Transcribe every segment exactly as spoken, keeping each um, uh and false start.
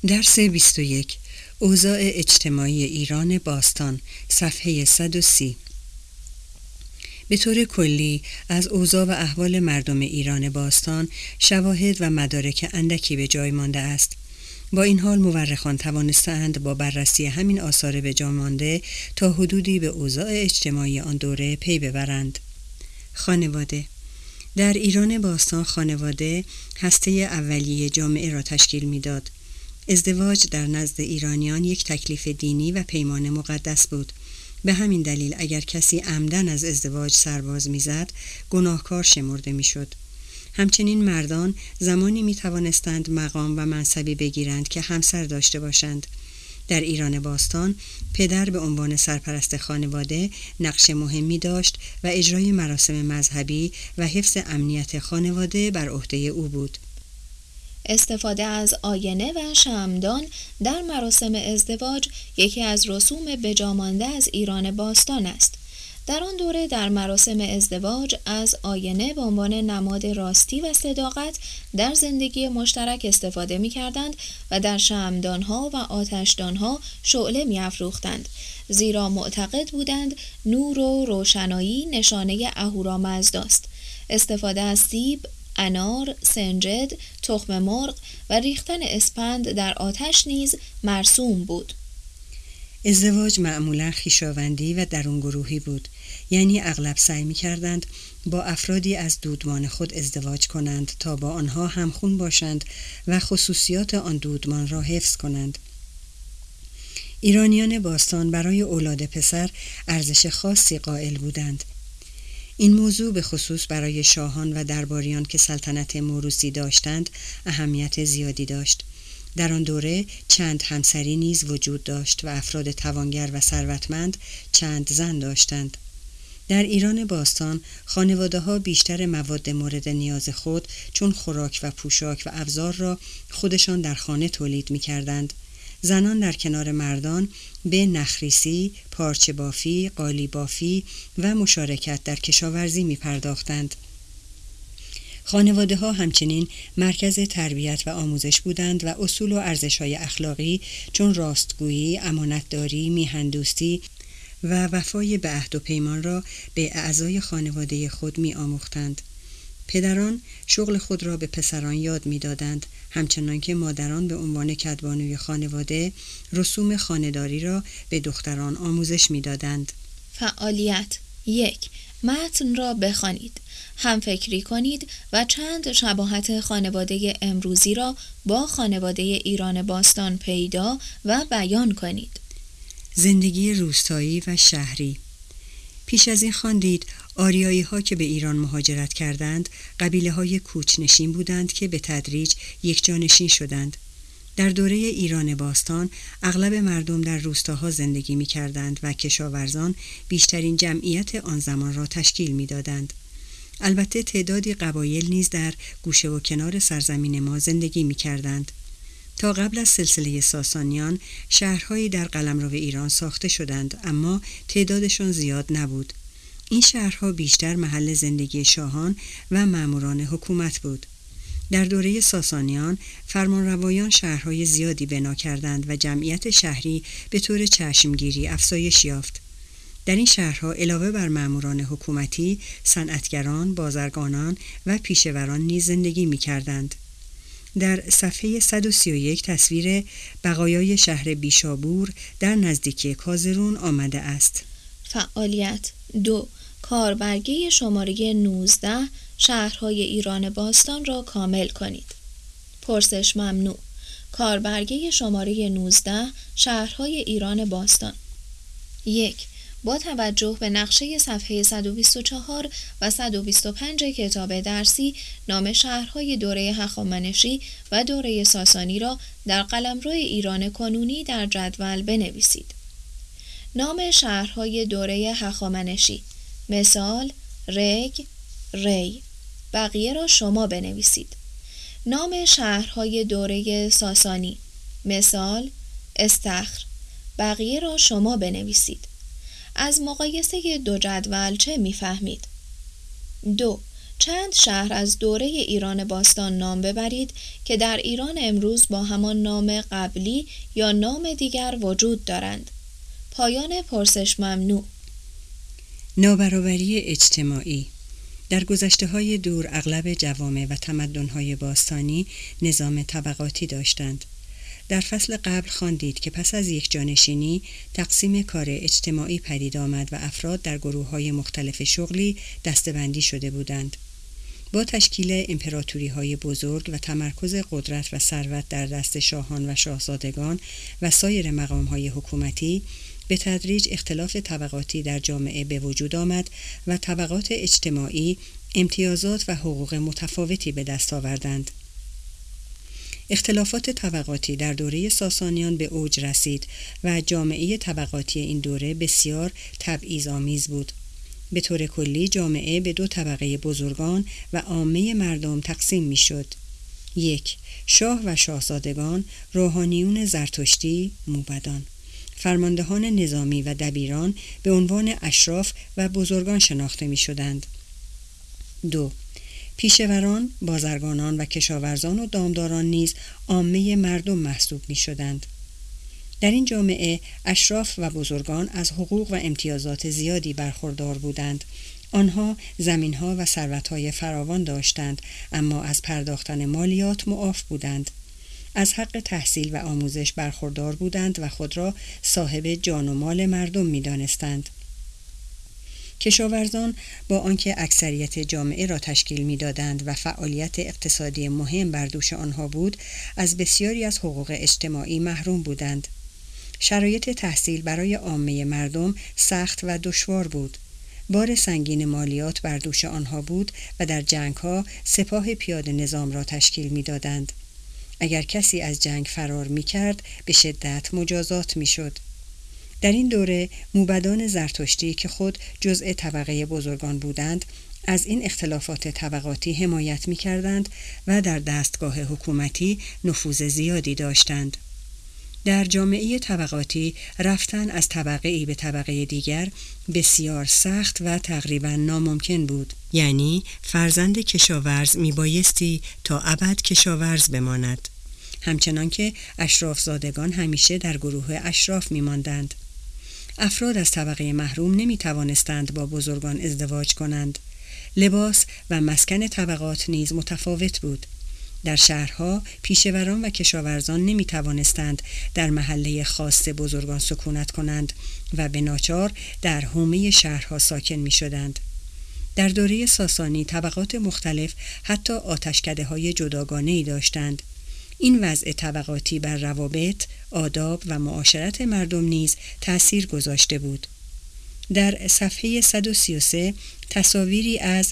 درس بیست و یک. اوضاع اجتماعی ایران باستان، صفحه صد و سی. به طور کلی از اوضاع و احوال مردم ایران باستان شواهد و مدارک اندکی به جای مانده است. با این حال مورخان توانستند با بررسی همین آثار به جا مانده تا حدودی به اوضاع اجتماعی آن دوره پی ببرند. خانواده در ایران باستان خانواده هسته اولیه جامعه را تشکیل می‌داد. ازدواج در نزد ایرانیان یک تکلیف دینی و پیمان مقدس بود. به همین دلیل اگر کسی عمدن از ازدواج سرباز می‌زد، گناهکار شمرده می‌شد. همچنین مردان زمانی می‌توانستند مقام و منصبی بگیرند که همسر داشته باشند. در ایران باستان پدر به عنوان سرپرست خانواده نقش مهمی داشت و اجرای مراسم مذهبی و حفظ امنیت خانواده بر عهده او بود. استفاده از آینه و شمعدان در مراسم ازدواج یکی از رسوم بجامانده از ایران باستان است. در آن دوره در مراسم ازدواج از آینه به عنوان نماد راستی و صداقت در زندگی مشترک استفاده می کردند و در شمعدانها و آتشدانها شعله می افروختند، زیرا معتقد بودند نور و روشنایی نشانه اهورامزد است. استفاده از سیب، انار، سنجد، تخم مرغ و ریختن اسپند در آتش نیز مرسوم بود. ازدواج معمولا خویشاوندی و درون گروهی بود، یعنی اغلب سعی می‌کردند با افرادی از دودمان خود ازدواج کنند تا با آنها همخون باشند و خصوصیات آن دودمان را حفظ کنند. ایرانیان باستان برای اولاد پسر ارزش خاصی قائل بودند. این موضوع به خصوص برای شاهان و درباریان که سلطنت موروثی داشتند اهمیت زیادی داشت. در آن دوره چند همسری نیز وجود داشت و افراد توانگر و ثروتمند چند زن داشتند. در ایران باستان خانواده‌ها بیشتر مواد مورد نیاز خود چون خوراک و پوشاک و ابزار را خودشان در خانه تولید می‌کردند. زنان در کنار مردان به نخریسی، پارچه بافی، قالی بافی و مشارکت در کشاورزی می پرداختند. خانواده ها همچنین مرکز تربیت و آموزش بودند و اصول و ارزش های اخلاقی چون راستگویی، امانتداری، میهندوستی و وفای به عهد و پیمان را به اعضای خانواده خود می آموختند. پدران شغل خود را به پسران یاد می دادند، همچنان که مادران به عنوان کدبانوی خانواده رسوم خانه‌داری را به دختران آموزش می دادند. فعالیت یک. متن را بخوانید، هم فکری کنید و چند شباهت خانواده امروزی را با خانواده ایران باستان پیدا و بیان کنید. زندگی روستایی و شهری. پیش از این خواندید آریایی ها که به ایران مهاجرت کردند قبیله های کوچنشین بودند که به تدریج یکجانشین شدند. در دوره ایران باستان اغلب مردم در روستاها زندگی می کردند و کشاورزان بیشترین جمعیت آن زمان را تشکیل می دادند. البته تعدادی قبایل نیز در گوشه و کنار سرزمین ما زندگی می کردند. تا قبل از سلسله ساسانیان شهرهایی در قلمرو ایران ساخته شدند، اما تعدادشان زیاد نبود. این شهرها بیشتر محل زندگی شاهان و ماموران حکومت بود. در دوره ساسانیان فرمانروایان شهرهای زیادی بنا کردند و جمعیت شهری به طور چشمگیری افزایش یافت. در این شهرها علاوه بر ماموران حکومتی، صنعتگران، بازرگانان و پیشوران نیز زندگی می کردند. در صفحه صد و سی و یک تصویر بقایای شهر بیشابور در نزدیکی کازرون آمده است. فعالیت دو. کاربرگه شماره نوزده شهرهای ایران باستان را کامل کنید. پرسش ممنوع. کاربرگه شماره نوزده شهرهای ایران باستان. یک. با توجه به نقشه صفحه صد و بیست و چهار و صد و بیست و پنج کتاب درسی نام شهرهای دوره هخامنشی و دوره ساسانی را در قلمرو ایران کنونی در جدول بنویسید. نام شهرهای دوره هخامنشی: مثال رگ، ری. بقیه را شما بنویسید. نام شهرهای دوره ساسانی: مثال استخر. بقیه را شما بنویسید. از مقایسه دو جدول چه می‌فهمید؟ دو. چند شهر از دوره ایران باستان نام ببرید که در ایران امروز با همان نام قبلی یا نام دیگر وجود دارند. پایان پرسش ممنوع. نابرابری اجتماعی. در گذشته‌های دور اغلب جوامع و تمدن‌های باستانی نظام طبقاتی داشتند. در فصل قبل خواندید که پس از یک جانشینی تقسیم کار اجتماعی پدید آمد و افراد در گروه‌های مختلف شغلی دسته‌بندی شده بودند. با تشکیل امپراتوری‌های بزرگ و تمرکز قدرت و ثروت در دست شاهان و شاهزادگان و سایر مقام‌های حکومتی، به تدریج اختلاف طبقاتی در جامعه به وجود آمد و طبقات اجتماعی امتیازات و حقوق متفاوتی به دست آوردند. اختلافات طبقاتی در دوره ساسانیان به اوج رسید و جامعه طبقاتی این دوره بسیار تبعیض‌آمیز بود. به طور کلی جامعه به دو طبقه بزرگان و عامه مردم تقسیم می شد. یک، شاه و شاهزادگان، روحانیون زرتشتی، موبدان. فرماندهان نظامی و دبیران به عنوان اشراف و بزرگان شناخته می شدند. دو، پیشوران، بازرگانان و کشاورزان و دامداران نیز عامه مردم محسوب می شدند. در این جامعه اشراف و بزرگان از حقوق و امتیازات زیادی برخوردار بودند. آنها زمینها و ثروت‌های فراوان داشتند، اما از پرداختن مالیات معاف بودند. از حق تحصیل و آموزش برخوردار بودند و خود را صاحب جان و مال مردم می دانستند. کشاورزان با آنکه اکثریت جامعه را تشکیل می دادند و فعالیت اقتصادی مهم بر دوش آنها بود، از بسیاری از حقوق اجتماعی محروم بودند. شرایط تحصیل برای عامه مردم سخت و دشوار بود. بار سنگین مالیات بر دوش آنها بود و در جنگ‌ها سپاه پیاده نظام را تشکیل می دادند. اگر کسی از جنگ فرار می کرد به شدت مجازات می شد. در این دوره موبدان زرتشتی که خود جزء طبقه بزرگان بودند از این اختلافات طبقاتی حمایت می کردند و در دستگاه حکومتی نفوذ زیادی داشتند. در جامعه طبقاتی رفتن از طبقه ای به طبقه دیگر بسیار سخت و تقریبا ناممکن بود. یعنی فرزند کشاورز می بایستی تا ابد کشاورز بماند. همچنان که اشراف زادگان همیشه در گروه اشراف می ماندند. افراد از طبقه محروم نمی توانستند با بزرگان ازدواج کنند. لباس و مسکن طبقات نیز متفاوت بود. در شهرها پیشوران و کشاورزان نمی توانستند در محله خاص بزرگان سکونت کنند و به ناچار در حومه شهرها ساکن می شدند. در دوره ساسانی طبقات مختلف حتی آتشکده‌های جداگانه‌ای داشتند. این وضع طبقاتی بر روابط، آداب و معاشرت مردم نیز تأثیر گذاشته بود. در صفحه صد و سی و سه تصاویری از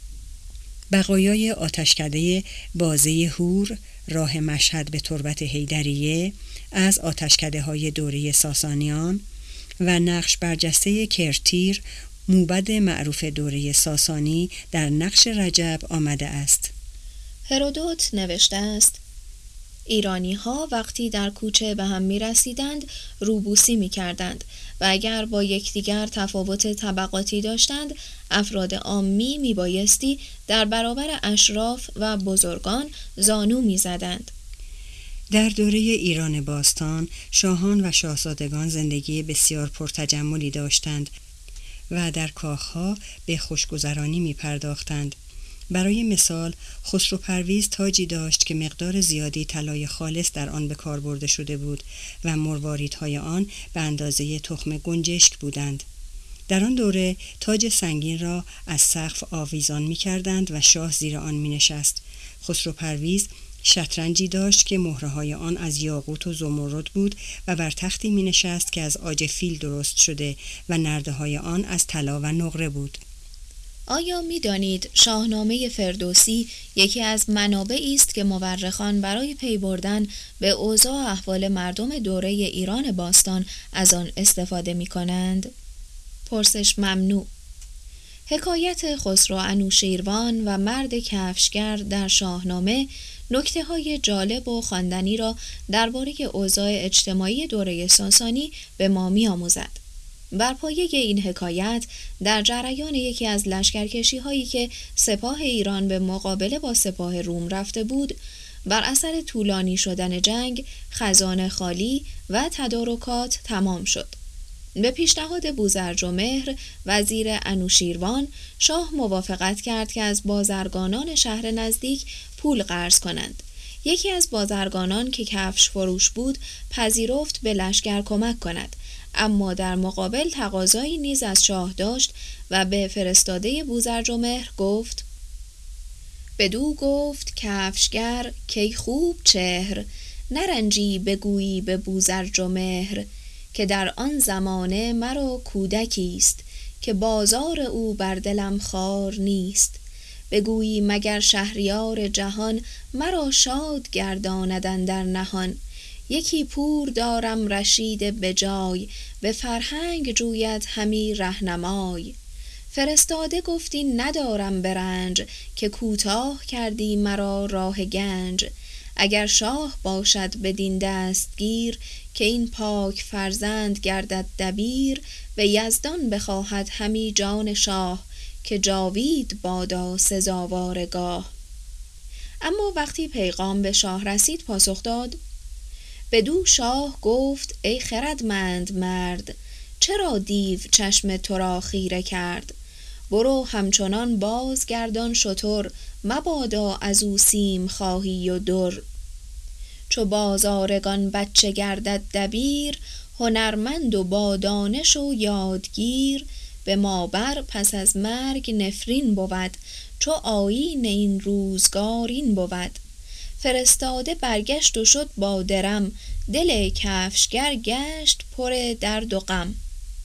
بقایای آتشکده بازه هور، راه مشهد به تربت حیدریه از آتشکده‌های دوره ساسانیان و نقش برجسته کرتیر، موبد معروف دوره ساسانی، در نقش رجب آمده است. هرودوت نوشته است: ایرانی ها وقتی در کوچه به هم می رسیدند روبوسی می کردند و اگر با یکدیگر تفاوت طبقاتی داشتند افراد عامی می بایستی در برابر اشراف و بزرگان زانو می زدند. در دوره ایران باستان شاهان و شاهزادگان زندگی بسیار پرتجملی داشتند و در کاخها به خوشگذرانی می پرداختند. برای مثال خسرو پرویز تاجی داشت که مقدار زیادی طلای خالص در آن به کار برده شده بود و مرواریدهای آن به اندازه تخم گنجشک بودند. در آن دوره تاج سنگین را از سقف آویزان می کردند و شاه زیر آن می نشست. خسرو پرویز شطرنجی داشت که مهره‌های آن از یاقوت و زمرد بود و بر تختی می نشست که از عاج فیل درست شده و نرده‌های آن از طلا و نقره بود. آیا می دانید شاهنامه فردوسی یکی از منابعی است که مورخان برای پی بردن به اوضاع و احوال مردم دوره ایران باستان از آن استفاده می کنند؟ پرسش ممنوع. حکایت خسرو انوشیروان و مرد کفشگر در شاهنامه نکته‌های جالب و خواندنی را درباره اوضاع اجتماعی دوره ساسانی به ما می‌آموزد. بر پایه این حکایت در جریان یکی از لشکرکشی هایی که سپاه ایران به مقابله با سپاه روم رفته بود، بر اثر طولانی شدن جنگ خزانه خالی و تدارکات تمام شد. به پیشنهاد بوزرجمهر وزیر انوشیروان، شاه موافقت کرد که از بازرگانان شهر نزدیک پول قرض کنند. یکی از بازرگانان که کفش فروش بود پذیرفت به لشکر کمک کند، اما در مقابل تقاضایی نیز از شاه داشت و به فرستاده بوزرجمهر گفت: بدو گفت کفشگر کی خوب چهر، نرنجی بگویی به بوزرجمهر، که در آن زمانه مرا کودکی است، که بازار او بر دلم خوار نیست. بگویی مگر شهریار جهان، مرا شاد گرداند اندر نهان. یکی پور دارم رشید بجای، به فرهنگ جوید همی رهنمای. فرستاده گفتی ندارم برنج، که کوتاه کردی مرا راه گنج. اگر شاه باشد بدین دستگیر، که این پاک فرزند گردد دبیر. به یزدان بخواهد همی جان شاه، که جاوید بادا سزاوارگاه. اما وقتی پیغام به شاه رسید پاسخ داد: بدو شاه گفت ای خردمند مرد، چرا دیو چشم تو را خیره کرد؟ برو همچنان بازگردان شتر، مبادا از او سیم خواهی و در. چو بازارگان بچه گردد دبیر، هنرمند و با دانش و یادگیر. به ما بر پس از مرگ نفرین بود، چو آیین این روزگار این بود. فرستاده برگشت و شد با درم، دل کفشگر گشت پر درد و غم.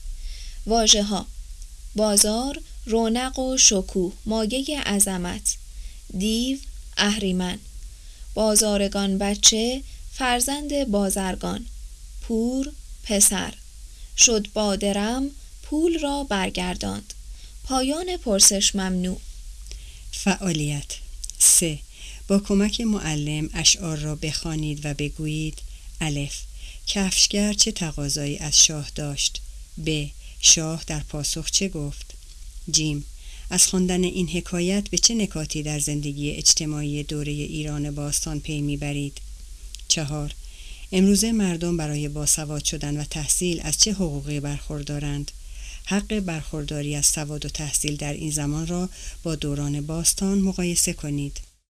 واژه ها: بازار، رونق و شکوه، مایه عظمت. دیو، اهریمن. بازارگان بچه، فرزند بازرگان. پور، پسر. شد با درم، پول را برگرداند. پایان پرسش ممنوع. فعالیت سه. با کمک معلم اشعار را بخوانید و بگویید: الف. کفشگر چه تقاضایی از شاه داشت؟ ب. شاه در پاسخ چه گفت؟ جیم. از خواندن این حکایت به چه نکاتی در زندگی اجتماعی دوره ایران باستان پی میبرید؟ چهار. امروزه مردم برای باسواد شدن و تحصیل از چه حقوقی برخوردارند؟ حق برخورداری از سواد و تحصیل در این زمان را با دوران باستان مقایسه کنید.